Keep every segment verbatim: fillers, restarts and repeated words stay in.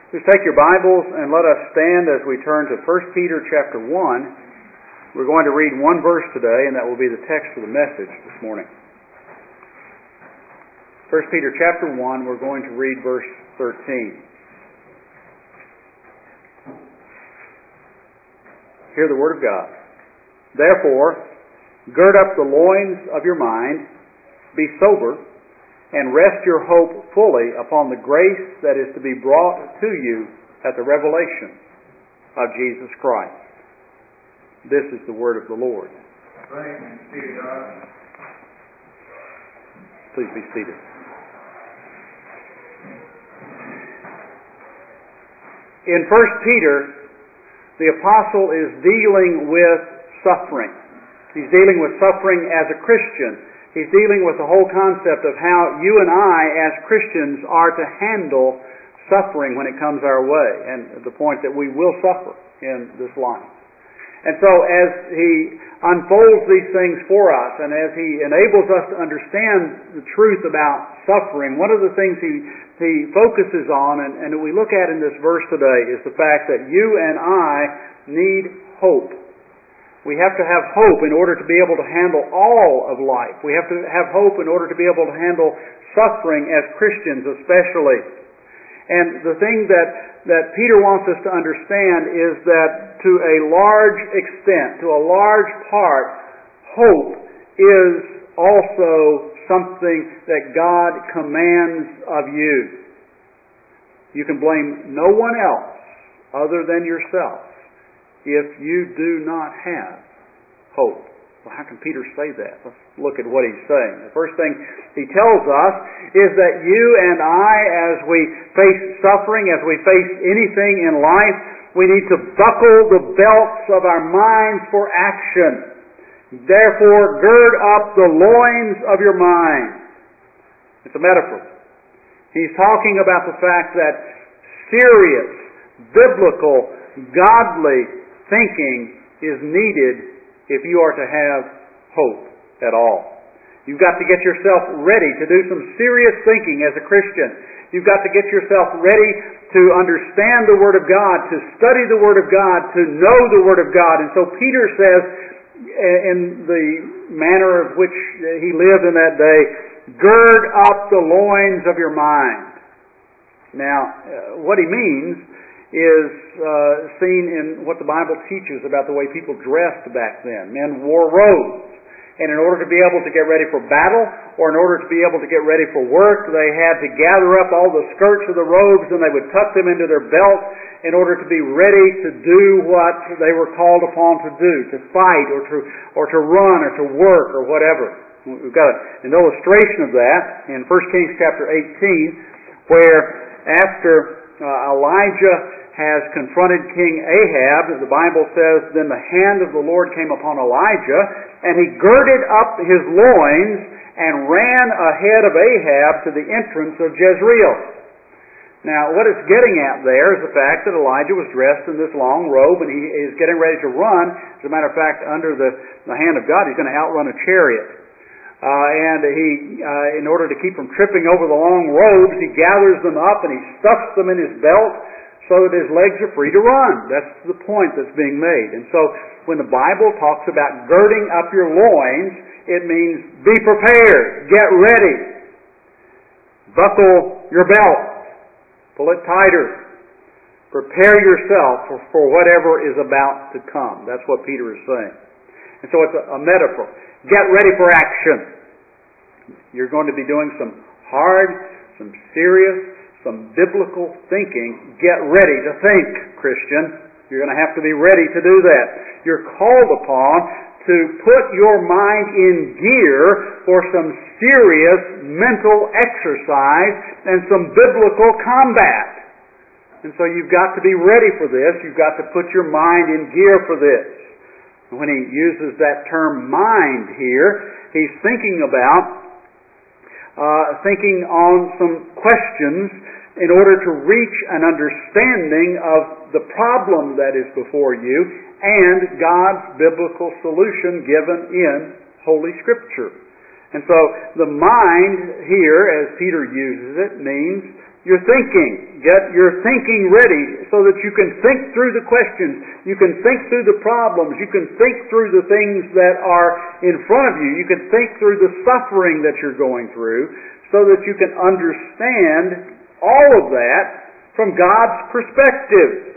Just take your Bibles and let us stand as we turn to First Peter chapter one. We're going to read one verse today, and that will be the text of the message this morning. First Peter chapter one, we're going to read verse thirteen. Hear the word of God. Therefore, gird up the loins of your mind, be sober, and rest your hope fully upon the grace that is to be brought to you at the revelation of Jesus Christ. This is the word of the Lord. Thanks be to God. Please be seated. In First Peter, the apostle is dealing with suffering. He's dealing with suffering as a Christian. He's dealing with the whole concept of how you and I as Christians are to handle suffering when it comes our way, and the point that we will suffer in this life. And so as he unfolds these things for us, and as he enables us to understand the truth about suffering, one of the things he, he focuses on, and, and that we look at in this verse today, is the fact that you and I need hope. We have to have hope in order to be able to handle all of life. We have to have hope in order to be able to handle suffering as Christians especially. And the thing that, that Peter wants us to understand is that to a large extent, to a large part, hope is also something that God commands of you. You can blame no one else other than yourself if you do not have hope. Well, how can Peter say that? Let's look at what he's saying. The first thing he tells us is that you and I, as we face suffering, as we face anything in life, we need to buckle the belts of our minds for action. Therefore, gird up the loins of your mind. It's a metaphor. He's talking about the fact that serious, biblical, godly thinking is needed if you are to have hope at all. You've got to get yourself ready to do some serious thinking as a Christian. You've got to get yourself ready to understand the Word of God, to study the Word of God, to know the Word of God. And so Peter says, in the manner of which he lived in that day, gird up the loins of your mind. Now, what he means is uh, seen in what the Bible teaches about the way people dressed back then. Men wore robes. And in order to be able to get ready for battle, or in order to be able to get ready for work, they had to gather up all the skirts of the robes and they would tuck them into their belt in order to be ready to do what they were called upon to do, to fight or to, or to run or to work or whatever. We've got an illustration of that in First Kings chapter eighteen, where after uh, Elijah has confronted King Ahab, the Bible says, then the hand of the Lord came upon Elijah, and he girded up his loins and ran ahead of Ahab to the entrance of Jezreel. Now, what it's getting at there is the fact that Elijah was dressed in this long robe, and he is getting ready to run. As a matter of fact, under the, the hand of God, he's going to outrun a chariot. Uh, and he, uh, in order to keep from tripping over the long robes, he gathers them up and he stuffs them in his belt, so that his legs are free to run. That's the point that's being made. And so when the Bible talks about girding up your loins, it means be prepared, get ready, buckle your belt, pull it tighter, prepare yourself for, for whatever is about to come. That's what Peter is saying. And so it's a, a metaphor. Get ready for action. You're going to be doing some hard, some serious, some biblical thinking. Get ready to think, Christian. You're going to have to be ready to do that. You're called upon to put your mind in gear for some serious mental exercise and some biblical combat. And so you've got to be ready for this. You've got to put your mind in gear for this. And when he uses that term mind here, he's thinking about uh, thinking on some questions in order to reach an understanding of the problem that is before you and God's biblical solution given in Holy Scripture. And so the mind here, as Peter uses it, means your thinking. Get your thinking ready so that you can think through the questions. You can think through the problems. You can think through the things that are in front of you. You can think through the suffering that you're going through so that you can understand all of that from God's perspective.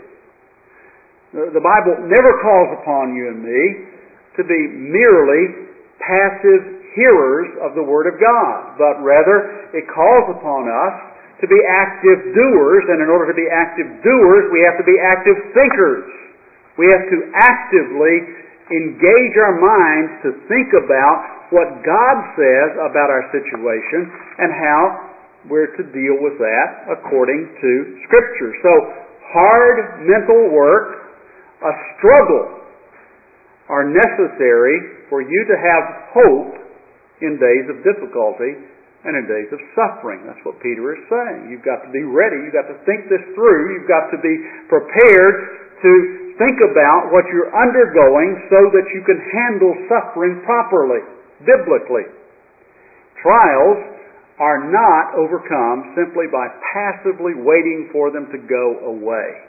The Bible never calls upon you and me to be merely passive hearers of the Word of God, but rather it calls upon us to be active doers, and in order to be active doers, we have to be active thinkers. We have to actively engage our minds to think about what God says about our situation and how we're to deal with that according to Scripture. So, hard mental work, a struggle, are necessary for you to have hope in days of difficulty and in days of suffering. That's what Peter is saying. You've got to be ready. You've got to think this through. You've got to be prepared to think about what you're undergoing so that you can handle suffering properly, biblically. Trials are not overcome simply by passively waiting for them to go away.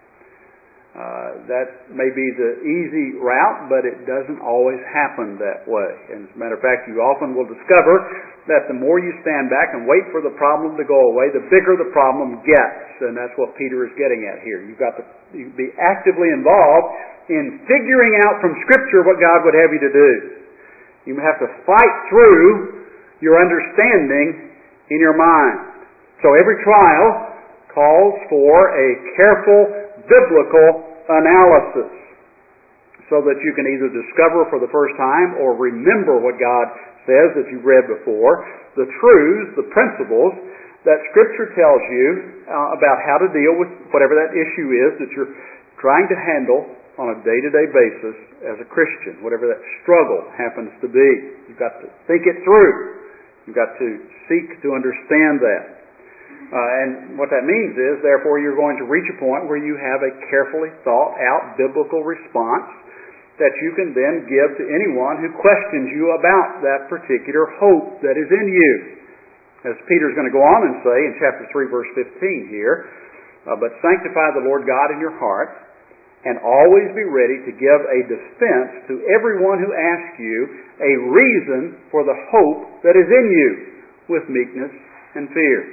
Uh, that may be the easy route, but it doesn't always happen that way. And as a matter of fact, you often will discover that the more you stand back and wait for the problem to go away, the bigger the problem gets. And that's what Peter is getting at here. You've got to you be actively involved in figuring out from Scripture what God would have you to do. You have to fight through your understanding in your mind. So every trial calls for a careful biblical analysis so that you can either discover for the first time or remember what God says that you've read before, the truths, the principles that Scripture tells you uh, about how to deal with whatever that issue is that you're trying to handle on a day-to-day basis as a Christian, whatever that struggle happens to be. You've got to think it through. You've got to seek to understand that. Uh, and what that means is, therefore, you're going to reach a point where you have a carefully thought out biblical response that you can then give to anyone who questions you about that particular hope that is in you. As Peter's going to go on and say in chapter three, verse fifteen here, uh, but sanctify the Lord God in your heart, and always be ready to give a defense to everyone who asks you a reason for the hope that is in you, with meekness and fear.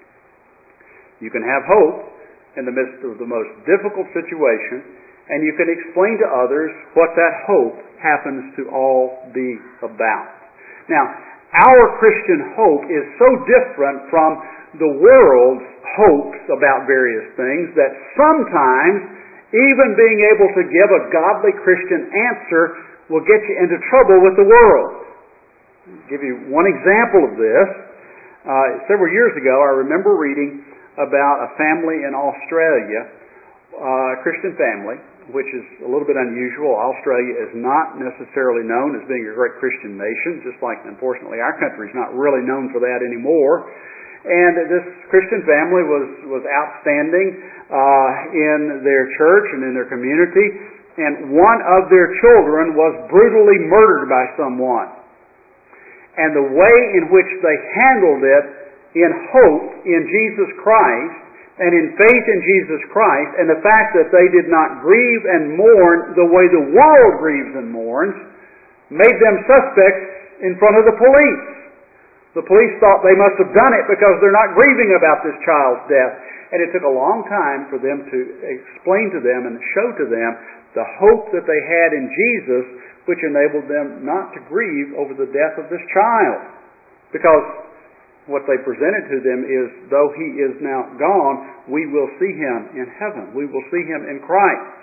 You can have hope in the midst of the most difficult situation, and you can explain to others what that hope happens to all be about. Now, our Christian hope is so different from the world's hopes about various things that sometimes even being able to give a godly Christian answer will get you into trouble with the world. I'll give you one example of this. Uh, several years ago, I remember reading about a family in Australia, uh, a Christian family, which is a little bit unusual. Australia is not necessarily known as being a great Christian nation, just like, unfortunately, our country is not really known for that anymore. And this Christian family was, was outstanding uh, in their church and in their community, and one of their children was brutally murdered by someone. And the way in which they handled it in hope in Jesus Christ and in faith in Jesus Christ, and the fact that they did not grieve and mourn the way the world grieves and mourns, made them suspects in front of the police. The police thought they must have done it because they're not grieving about this child's death. And it took a long time for them to explain to them and show to them the hope that they had in Jesus, which enabled them not to grieve over the death of this child. Because what they presented to them is, though he is now gone, we will see him in heaven. We will see him in Christ.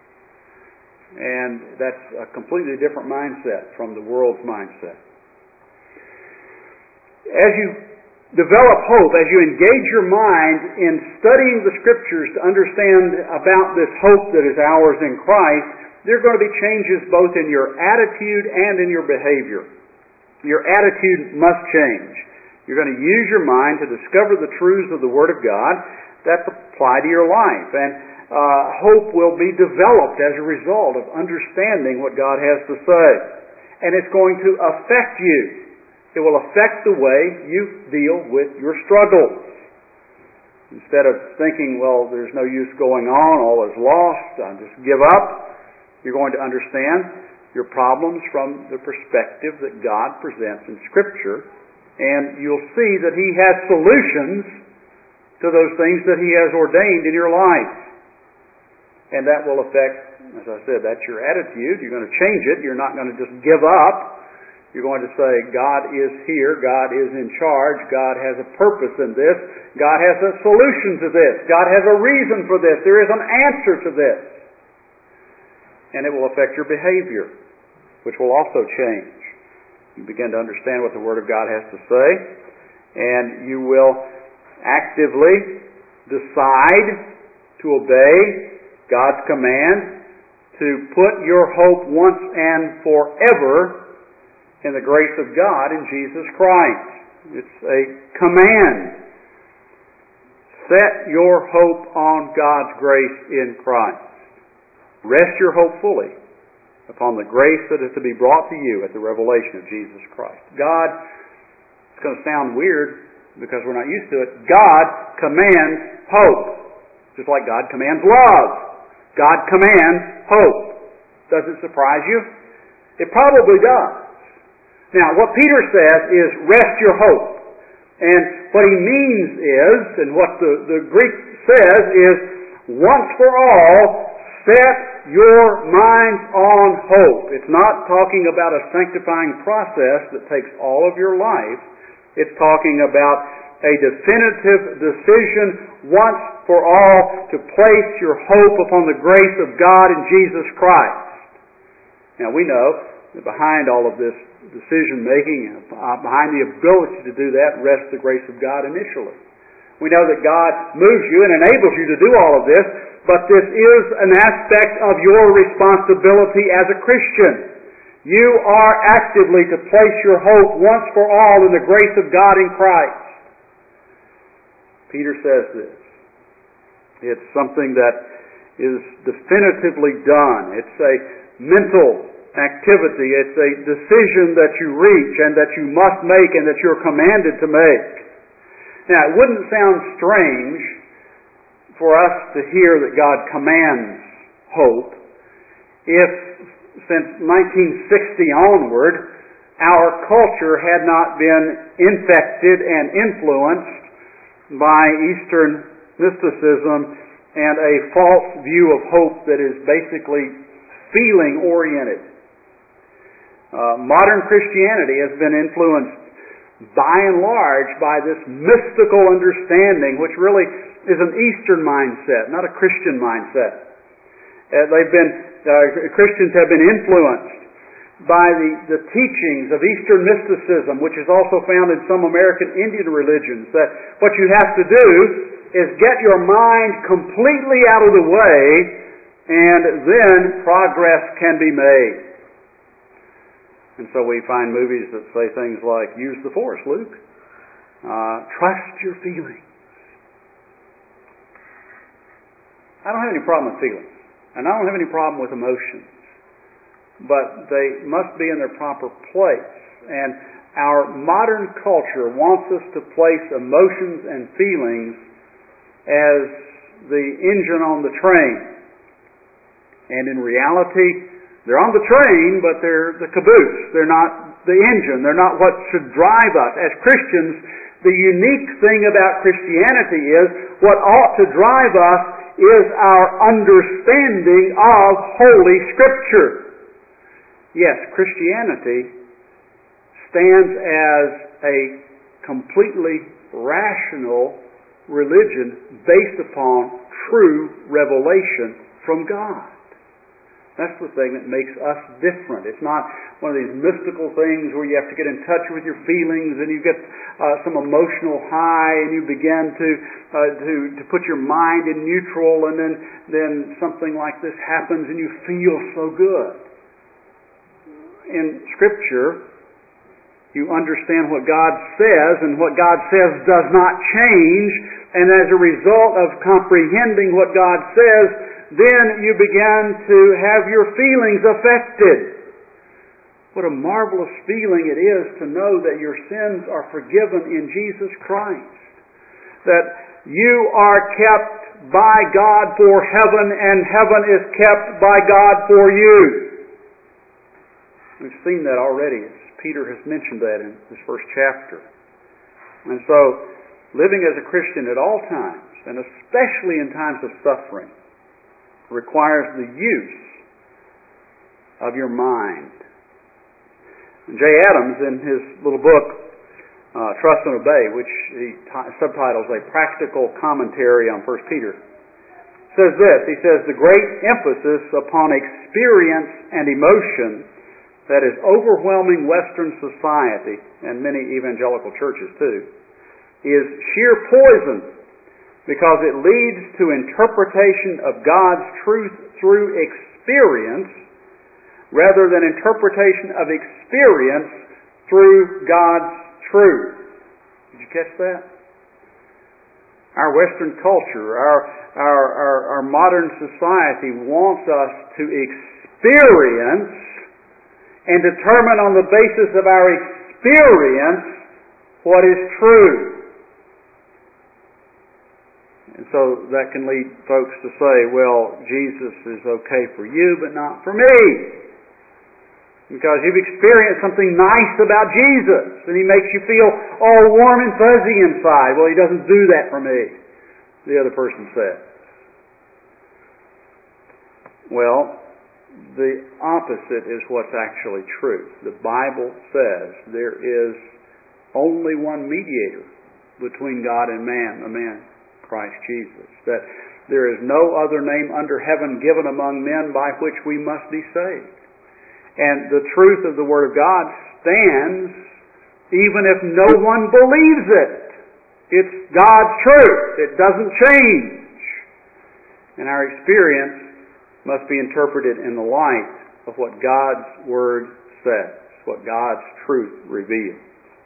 And that's a completely different mindset from the world's mindset. As you develop hope, as you engage your mind in studying the Scriptures to understand about this hope that is ours in Christ, there are going to be changes both in your attitude and in your behavior. Your attitude must change. You're going to use your mind to discover the truths of the Word of God that apply to your life. And uh, hope will be developed as a result of understanding what God has to say. And it's going to affect you. It will affect the way you deal with your struggles. Instead of thinking, well, there's no use going on, all is lost, I'll just give up, you're going to understand your problems from the perspective that God presents in Scripture, and you'll see that He has solutions to those things that He has ordained in your life. And that will affect, as I said, that's your attitude. You're going to change it. You're not going to just give up. You're going to say, God is here. God is in charge. God has a purpose in this. God has a solution to this. God has a reason for this. There is an answer to this. And it will affect your behavior, which will also change. You begin to understand what the Word of God has to say, and you will actively decide to obey God's command to put your hope once and forever in the grace of God in Jesus Christ. It's a command. Set your hope on God's grace in Christ. Rest your hope fully upon the grace that is to be brought to you at the revelation of Jesus Christ. God, it's going to sound weird because we're not used to it, God commands hope, just like God commands love. God commands hope. Does it surprise you? It probably does. Now, what Peter says is, rest your hope. And what he means is, and what the, the Greek says is, once for all, set your minds on hope. It's not talking about a sanctifying process that takes all of your life. It's talking about a definitive decision once for all to place your hope upon the grace of God in Jesus Christ. Now we know that behind all of this decision making, uh, behind the ability to do that, rests the grace of God initially. We know that God moves you and enables you to do all of this, but this is an aspect of your responsibility as a Christian. You are actively to place your hope once for all in the grace of God in Christ. Peter says this. It's something that is definitively done. It's a mental activity. It's a decision that you reach and that you must make and that you're commanded to make. Now, it wouldn't sound strange for us to hear that God commands hope if, since nineteen sixty onward, our culture had not been infected and influenced by Eastern mysticism and a false view of hope that is basically feeling-oriented. Uh, modern Christianity has been influenced by and large by this mystical understanding, which really is an Eastern mindset, not a Christian mindset. Uh, they've been uh, Christians have been influenced by the, the teachings of Eastern mysticism, which is also found in some American Indian religions, that what you have to do is get your mind completely out of the way, and then progress can be made. And so we find movies that say things like, use the force, Luke. Uh, trust your feelings. I don't have any problem with feelings. And I don't have any problem with emotions. But they must be in their proper place. And our modern culture wants us to place emotions and feelings as the engine on the train. And in reality, they're on the train, but they're the caboose. They're not the engine. They're not what should drive us. As Christians, the unique thing about Christianity is what ought to drive us is our understanding of Holy Scripture. Yes, Christianity stands as a completely rational religion based upon true revelation from God. That's the thing that makes us different. It's not one of these mystical things where you have to get in touch with your feelings and you get uh, some emotional high and you begin to, uh, to to put your mind in neutral, and then, then something like this happens and you feel so good. In Scripture, you understand what God says, and what God says does not change, and as a result of comprehending what God says, then you begin to have your feelings affected. What a marvelous feeling it is to know that your sins are forgiven in Jesus Christ. That You are kept by God for heaven, and heaven is kept by God for you. We've seen that already. Peter has mentioned that in this first chapter. And so, living as a Christian at all times, and especially in times of suffering, requires the use of your mind. And Jay Adams, in his little book, uh, Trust and Obey, which he t- subtitles A Practical Commentary on First Peter, says this. He says, the great emphasis upon experience and emotion that is overwhelming Western society, and many evangelical churches too, is sheer poison, because it leads to interpretation of God's truth through experience rather than interpretation of experience through God's truth. Did you catch that? Our Western culture, our, our, our, our modern society wants us to experience and determine on the basis of our experience what is true. And so that can lead folks to say, well, Jesus is okay for you, but not for me. Because you've experienced something nice about Jesus, and He makes you feel all warm and fuzzy inside. Well, He doesn't do that for me, the other person said. Well, the opposite is what's actually true. The Bible says there is only one mediator between God and man, the man Christ Jesus. That there is no other name under heaven given among men by which we must be saved. And the truth of the Word of God stands even if no one believes it. It's God's truth. It doesn't change. And our experience must be interpreted in the light of what God's Word says, what God's truth reveals.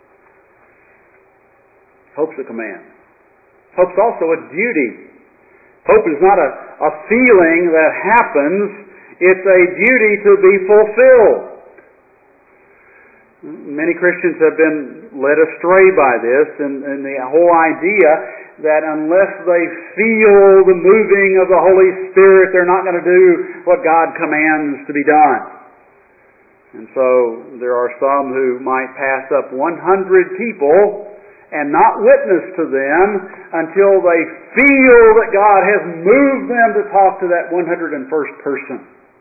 Hope's a command. Hope's also a duty. Hope is not a, a feeling that happens. It's a duty to be fulfilled. Many Christians have been led astray by this, and, and the whole idea that unless they feel the moving of the Holy Spirit, they're not going to do what God commands to be done. And so there are some who might pass up one hundred people and not witness to them until they feel that God has moved them to talk to that one hundred first person.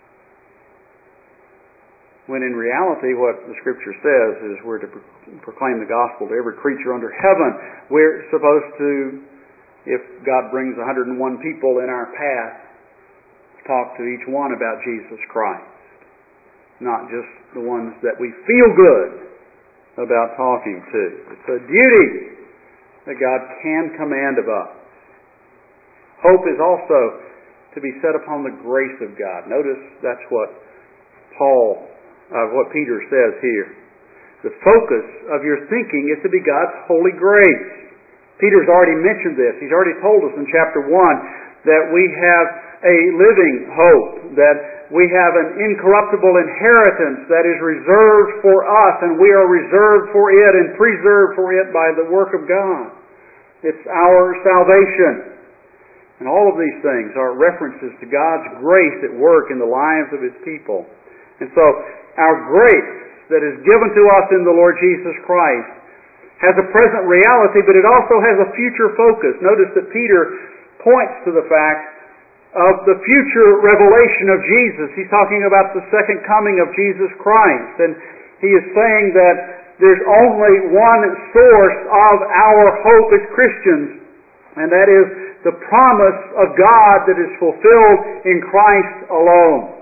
When in reality what the Scripture says is we're to proclaim the gospel to every creature under heaven. We're supposed to, if God brings one hundred one people in our path, talk to each one about Jesus Christ. Not just the ones that we feel good about talking to. It's a duty that God can command of us. Hope is also to be set upon the grace of God. Notice that's what Paul, uh, what Peter says here. The focus of your thinking is to be God's holy grace. Peter's already mentioned this. He's already told us in chapter one that we have a living hope, that we have an incorruptible inheritance that is reserved for us, and we are reserved for it and preserved for it by the work of God. It's our salvation. And all of these things are references to God's grace at work in the lives of His people. And so, our grace that is given to us in the Lord Jesus Christ has a present reality, but it also has a future focus. Notice that Peter points to the fact of the future revelation of Jesus. He's talking about the second coming of Jesus Christ. And he is saying that there's only one source of our hope as Christians, and that is the promise of God that is fulfilled in Christ alone.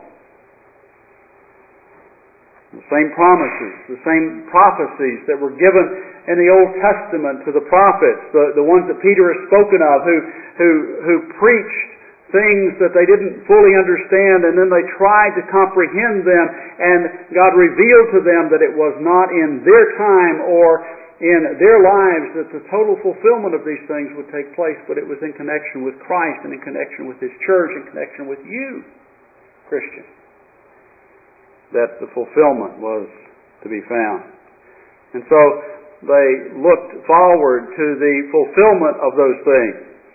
The same promises, the same prophecies that were given in the Old Testament to the prophets, the, the ones that Peter has spoken of, who, who, who preached things that they didn't fully understand, and then they tried to comprehend them, and God revealed to them that it was not in their time or in their lives that the total fulfillment of these things would take place, but it was in connection with Christ and in connection with His church, in connection with you, Christian, that the fulfillment was to be found. And so they looked forward to the fulfillment of those things.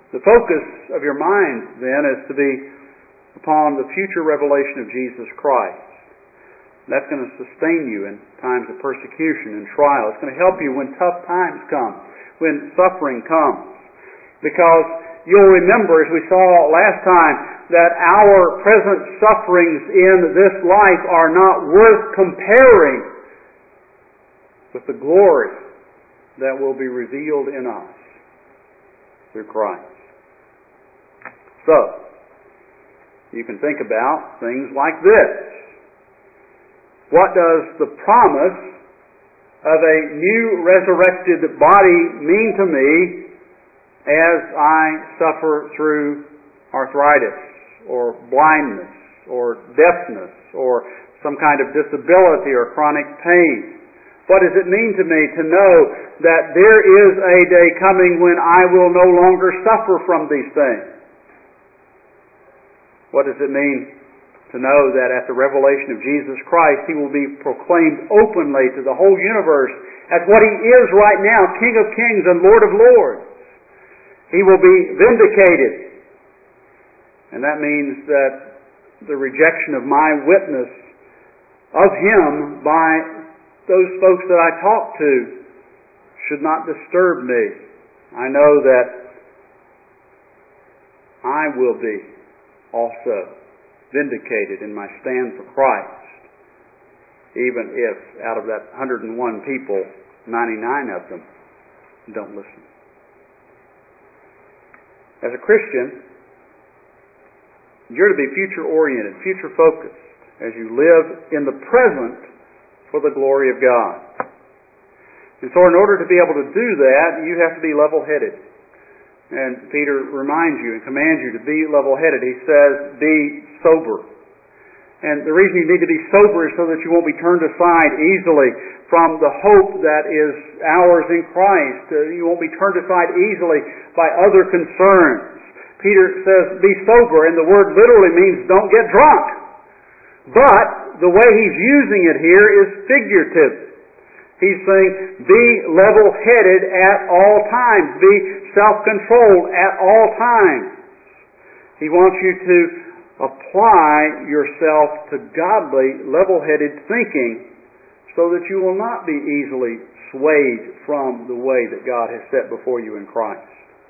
The focus of your mind, then, is to be upon the future revelation of Jesus Christ. That's going to sustain you in times of persecution and trial. It's going to help you when tough times come, when suffering comes. Because you'll remember, as we saw last time, that our present sufferings in this life are not worth comparing with the glory that will be revealed in us through Christ. So, you can think about things like this. What does the promise of a new resurrected body mean to me as I suffer through arthritis or blindness or deafness or some kind of disability or chronic pain? What does it mean to me to know that there is a day coming when I will no longer suffer from these things? What does it mean to know that at the revelation of Jesus Christ, He will be proclaimed openly to the whole universe as what He is right now, King of Kings and Lord of Lords? He will be vindicated. And that means that the rejection of my witness of Him by those folks that I talk to should not disturb me. I know that I will be also vindicated in my stand for Christ, even if out of that one hundred and one people, ninety-nine of them don't listen. As a Christian, you're to be future-oriented, future-focused, as you live in the present for the glory of God. And so in order to be able to do that, you have to be level-headed. And Peter reminds you and commands you to be level-headed. He says, be sober. And the reason you need to be sober is so that you won't be turned aside easily from the hope that is ours in Christ. Uh, you won't be turned aside easily by other concerns. Peter says, be sober, and the word literally means don't get drunk. But the way he's using it here is figurative. He's saying, be level-headed at all times. Be self-controlled at all times. He wants you to apply yourself to godly, level-headed thinking so that you will not be easily swayed from the way that God has set before you in Christ.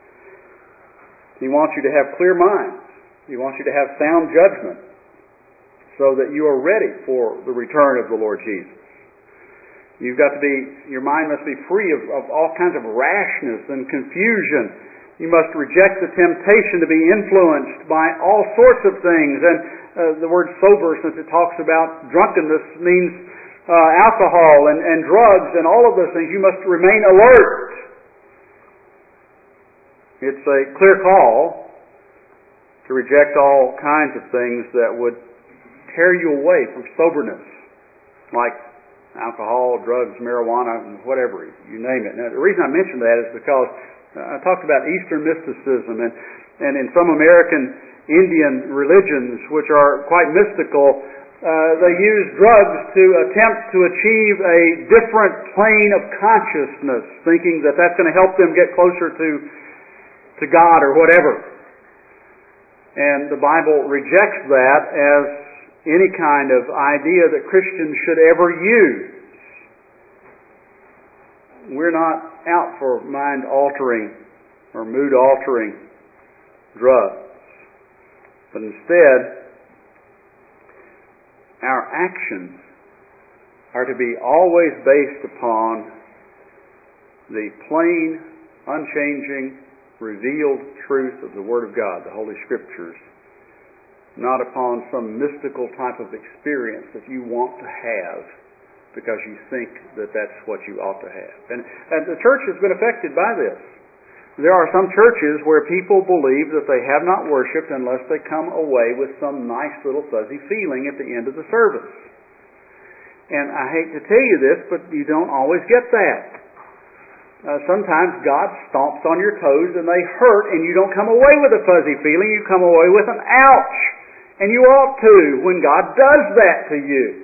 He wants you to have clear minds. He wants you to have sound judgment so that you are ready for the return of the Lord Jesus. You've got to be, your mind must be free of, of all kinds of rashness and confusion. You must reject the temptation to be influenced by all sorts of things. And uh, the word sober, since it talks about drunkenness, means uh, alcohol and, and drugs and all of those things. You must remain alert. It's a clear call to reject all kinds of things that would tear you away from soberness, like alcohol, drugs, marijuana, whatever, you name it. Now, the reason I mention that is because I talked about Eastern mysticism, and, and in some American Indian religions, which are quite mystical, uh, they use drugs to attempt to achieve a different plane of consciousness, thinking that that's going to help them get closer to, to God or whatever. And the Bible rejects that as any kind of idea that Christians should ever use. We're not out for mind-altering or mood-altering drugs. But instead, our actions are to be always based upon the plain, unchanging, revealed truth of the Word of God, the Holy Scriptures, not upon some mystical type of experience that you want to have because you think that that's what you ought to have. And, and the church has been affected by this. There are some churches where people believe that they have not worshiped unless they come away with some nice little fuzzy feeling at the end of the service. And I hate to tell you this, but you don't always get that. Uh, sometimes God stomps on your toes and they hurt, and you don't come away with a fuzzy feeling. You come away with an ouch. And you ought to when God does that to you.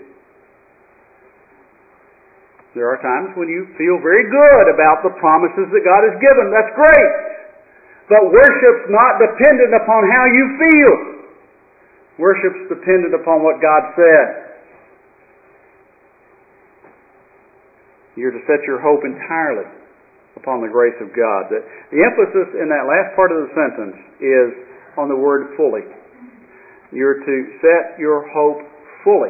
There are times when you feel very good about the promises that God has given. That's great. But worship's not dependent upon how you feel. Worship's dependent upon what God said. You're to set your hope entirely upon the grace of God. The, the emphasis in that last part of the sentence is on the word fully. You're to set your hope fully,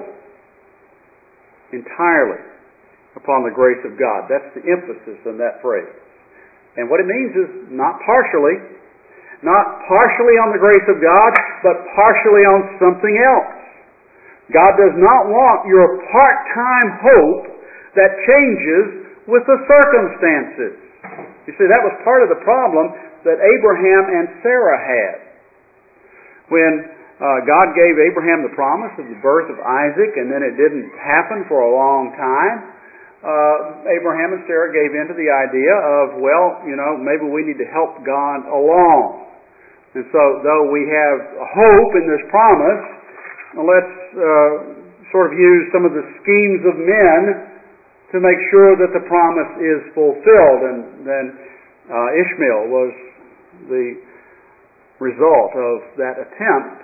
entirely, upon the grace of God. That's the emphasis in that phrase. And what it means is not partially, not partially on the grace of God, but partially on something else. God does not want your part-time hope that changes with the circumstances. You see, that was part of the problem that Abraham and Sarah had. When uh, God gave Abraham the promise of the birth of Isaac, and then it didn't happen for a long time, Uh, Abraham and Sarah gave in to the idea of, well, you know, maybe we need to help God along. And so, though we have hope in this promise, let's uh, sort of use some of the schemes of men to make sure that the promise is fulfilled. And then uh, Ishmael was the result of that attempt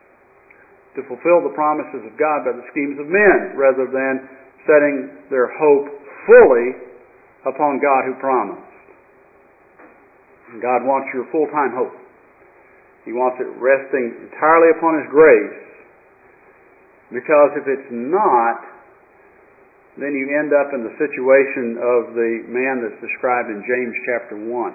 to fulfill the promises of God by the schemes of men, rather than setting their hope fully upon God who promised. And God wants your full-time hope. He wants it resting entirely upon His grace, because if it's not, then you end up in the situation of the man that's described in James chapter one.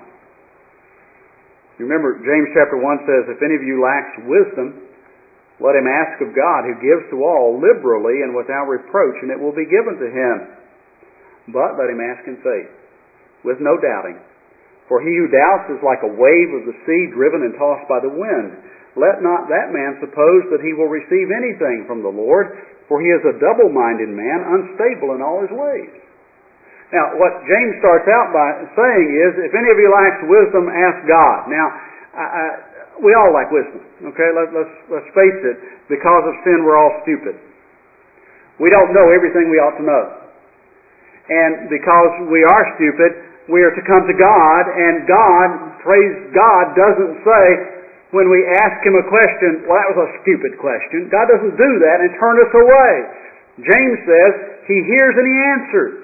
You remember, James chapter one says, if any of you lacks wisdom, let him ask of God, who gives to all liberally and without reproach, and it will be given to him. But let him ask in faith, with no doubting. For he who doubts is like a wave of the sea driven and tossed by the wind. Let not that man suppose that he will receive anything from the Lord, for he is a double-minded man, unstable in all his ways. Now, what James starts out by saying is, if any of you lacks wisdom, ask God. Now, I, I We all lack wisdom, okay? Let, let's, let's face it. Because of sin, we're all stupid. We don't know everything we ought to know. And because we are stupid, we are to come to God, and God, praise God, doesn't say, when we ask Him a question, well, that was a stupid question. God doesn't do that and turn us away. James says, He hears and He answers.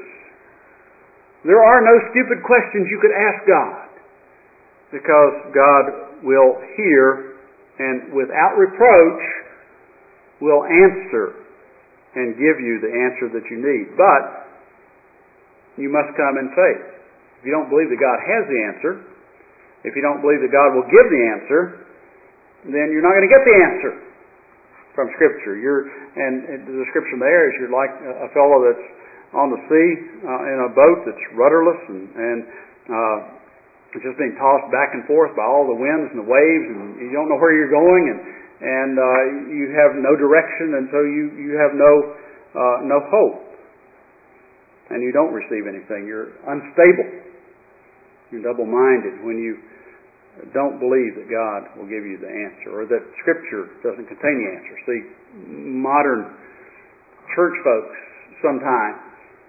There are no stupid questions you could ask God, because God will hear and without reproach will answer and give you the answer that you need. But you must come in faith. If you don't believe that God has the answer, if you don't believe that God will give the answer, then you're not going to get the answer from Scripture. You're, and the description there is you're like a fellow that's on the sea uh, in a boat that's rudderless and, and uh, it's just being tossed back and forth by all the winds and the waves, and you don't know where you're going, and and uh, you have no direction, and so you you have no uh, no hope, and you don't receive anything. You're unstable. You're double-minded when you don't believe that God will give you the answer, or that Scripture doesn't contain the answer. See, modern church folks sometimes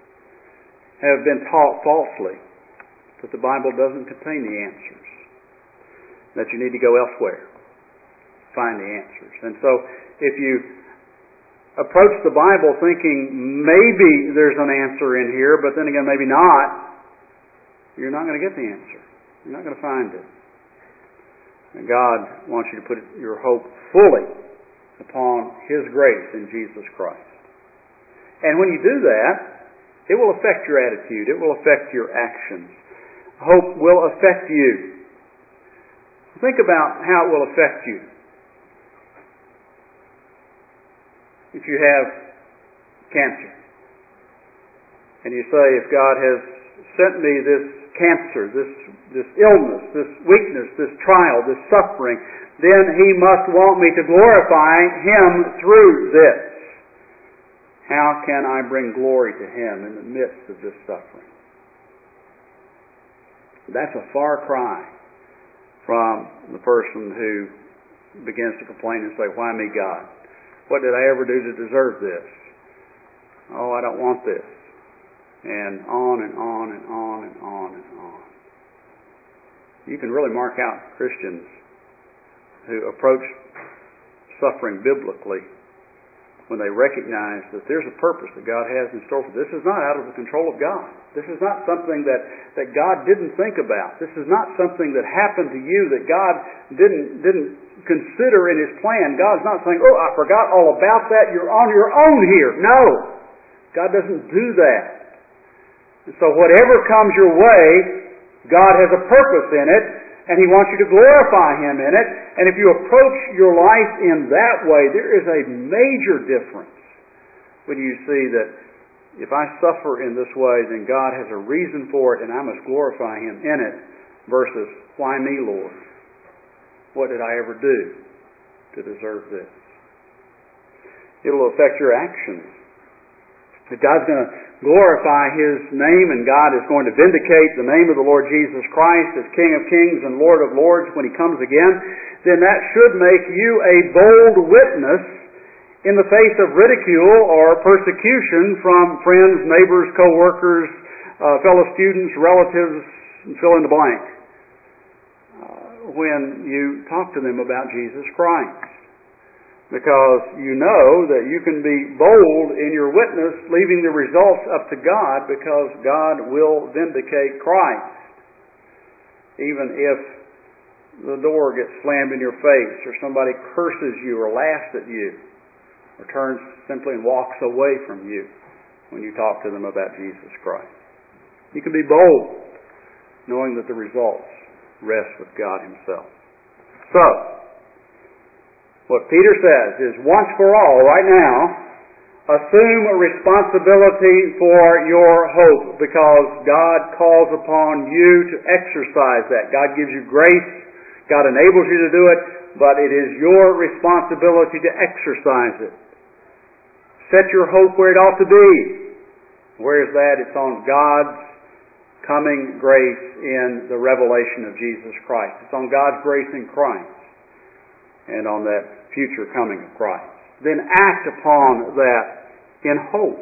have been taught falsely that the Bible doesn't contain the answers, that you need to go elsewhere, find the answers. And so if you approach the Bible thinking maybe there's an answer in here, but then again maybe not, you're not going to get the answer. You're not going to find it. And God wants you to put your hope fully upon His grace in Jesus Christ. And when you do that, it will affect your attitude. It will affect your actions. Hope will affect you. Think about how it will affect you. If you have cancer, and you say, if God has sent me this cancer, this, this illness, this weakness, this trial, this suffering, then He must want me to glorify Him through this. How can I bring glory to Him in the midst of this suffering? That's a far cry from the person who begins to complain and say, why me, God? What did I ever do to deserve this? Oh, I don't want this. And on and on and on and on and on. You can really mark out Christians who approach suffering biblically when they recognize that there's a purpose that God has in store for this. This is not out of the control of God. This is not something that, that God didn't think about. This is not something that happened to you that God didn't didn't consider in His plan. God's not saying, oh, I forgot all about that. You're on your own here. No. God doesn't do that. And so whatever comes your way, God has a purpose in it, and He wants you to glorify Him in it. And if you approach your life in that way, there is a major difference when you see that if I suffer in this way, then God has a reason for it, and I must glorify Him in it, versus, why me, Lord? What did I ever do to deserve this? It'll affect your actions. If God's going to glorify His name, and God is going to vindicate the name of the Lord Jesus Christ as King of Kings and Lord of Lords when He comes again, then that should make you a bold witness in the face of ridicule or persecution from friends, neighbors, co-workers, uh, fellow students, relatives, and fill in the blank, uh, when you talk to them about Jesus Christ. Because you know that you can be bold in your witness, leaving the results up to God, because God will vindicate Christ. Even if the door gets slammed in your face, or somebody curses you or laughs at you, or turns simply and walks away from you when you talk to them about Jesus Christ. You can be bold, knowing that the results rest with God Himself. So, what Peter says is, once for all, right now, assume a responsibility for your hope, because God calls upon you to exercise that. God gives you grace, God enables you to do it, but it is your responsibility to exercise it. Set your hope where it ought to be. Where is that? It's on God's coming grace in the revelation of Jesus Christ. It's on God's grace in Christ and on that future coming of Christ. Then act upon that in hope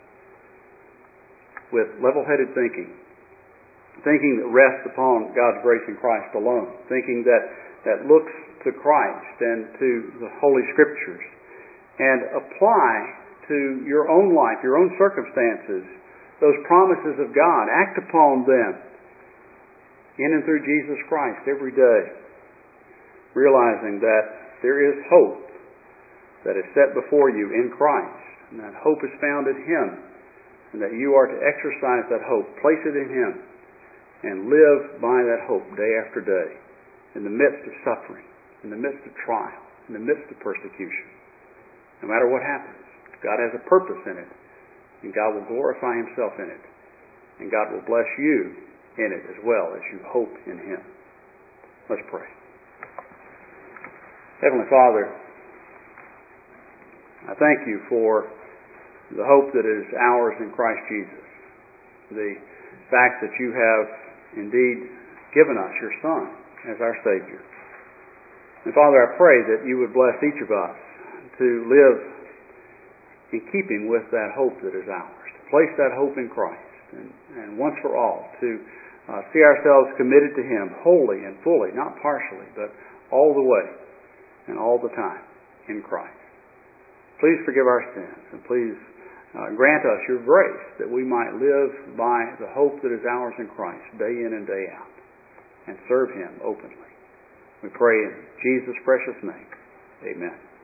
with level-headed thinking. Thinking that rests upon God's grace in Christ alone. Thinking that, that looks to Christ and to the Holy Scriptures, and apply to your own life, your own circumstances, those promises of God. Act upon them in and through Jesus Christ every day, realizing that there is hope that is set before you in Christ, and that hope is found in Him, and that you are to exercise that hope, place it in Him, and live by that hope day after day, in the midst of suffering, in the midst of trial, in the midst of persecution. No matter what happens, God has a purpose in it, and God will glorify Himself in it, and God will bless you in it as well as you hope in Him. Let's pray. Heavenly Father, I thank You for the hope that is ours in Christ Jesus, the fact that You have indeed given us Your Son as our Savior. And Father, I pray that You would bless each of us to live in keeping with that hope that is ours, to place that hope in Christ, and, and once for all to uh, see ourselves committed to Him wholly and fully, not partially, but all the way and all the time in Christ. Please forgive our sins, and please uh, grant us Your grace that we might live by the hope that is ours in Christ day in and day out, and serve Him openly. We pray in Jesus' precious name. Amen.